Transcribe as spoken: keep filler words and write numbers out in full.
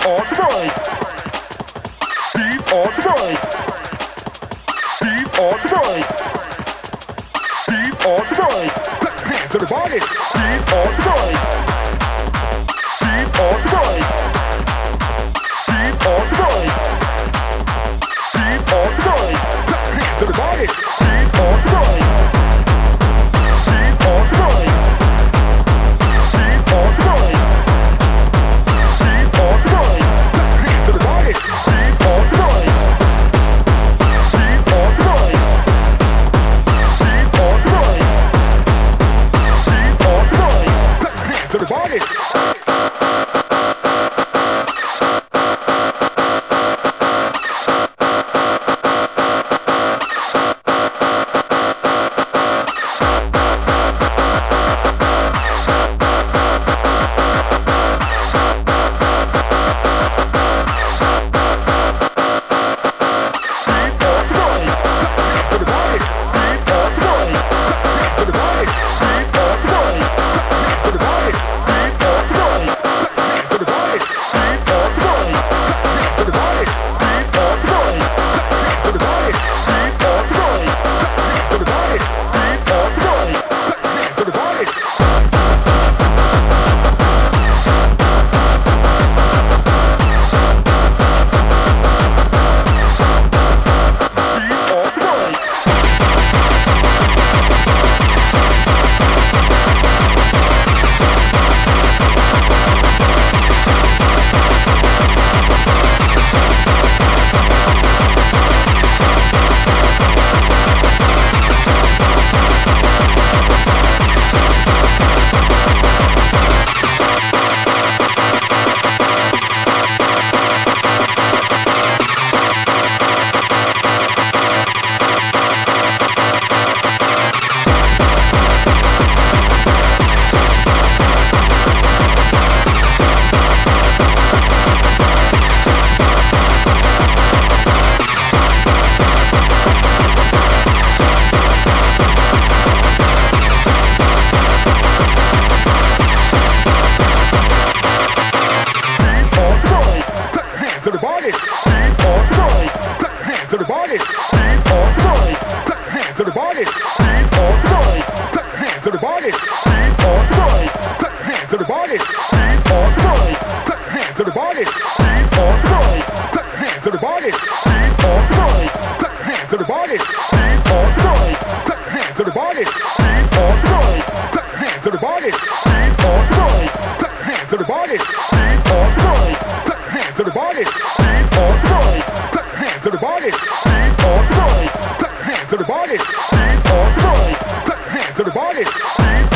on the rise. He's on the rise. He's on the rise. He's on the rise. Put your hands to the body. He's on the rise. He's on the rise. He's on the rise. He's on the rise. Put your hands to the body. He's on the rise. He's on the rise. He's on the rise. He's on the rise. Put your hands to the body. He's on the rise. He's on the rise. He's on the rise. He's on the rise. Put your hands to the body. To the body.